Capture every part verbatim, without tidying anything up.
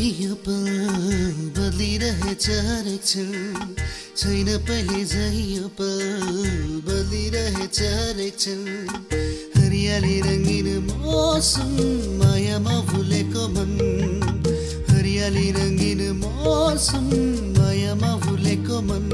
यो पल बदलिरहेछ हरेक क्षण छैन पहिले झै यो पल बदलिरहेछ हरेक क्षण हरियाली रङ्गिन मौसम मायामा भुलेको मन हरियाली रङ्गिन मौसम मायामा भुलेको मन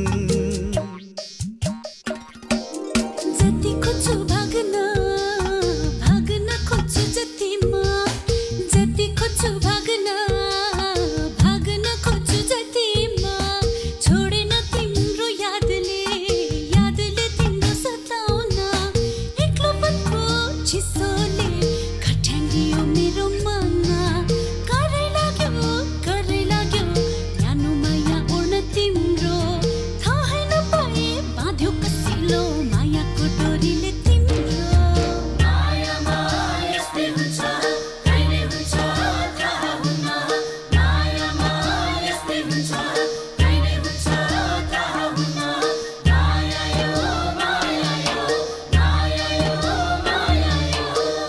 जति खोज्छु भाग्न भाग्न खोज्छु जतिमा जति खोज्छु भाग्न भाग्न खोज्छु जतिमा छोडेन तिम्रो यादले यादले तिम्रो सताउन एक्लोपनको चिसोले खट्याङ्गियो मेरो मन करै लाग्यो करै लाग्यो न्यानो माया उड्न तिम्रो थाहै नपाए बाँध्यो कसिलो मायाको डोरीले तिम्रो मायामा यस्तै हुन्छ कहिले हुन्छ थाहा हुन्न मायामा यस्तै हुन्छ कहिले हुन्छ थाहा हुन्न माया यो माया यो माया यो माया यो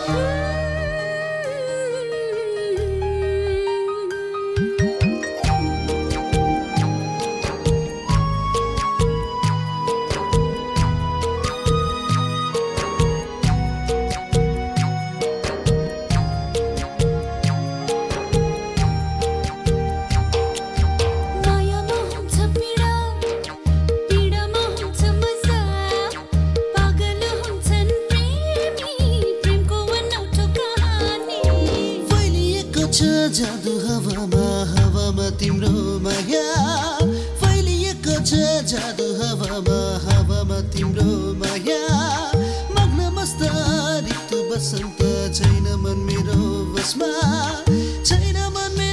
मायामा हुन्छ पीडा पीडामा हुन्छ मजा पागल हुन्छन् प्रेमी प्रेमको अनौठो कहानी फैलिएको छ जादु हावामा हावामा तिम्रो माया फैलिएको छ जादु हावामा हावामा तिम्रो माया मग्न मस्त ऋतु बसन्त छैन मन मेरो बसमा छैन मन मेरो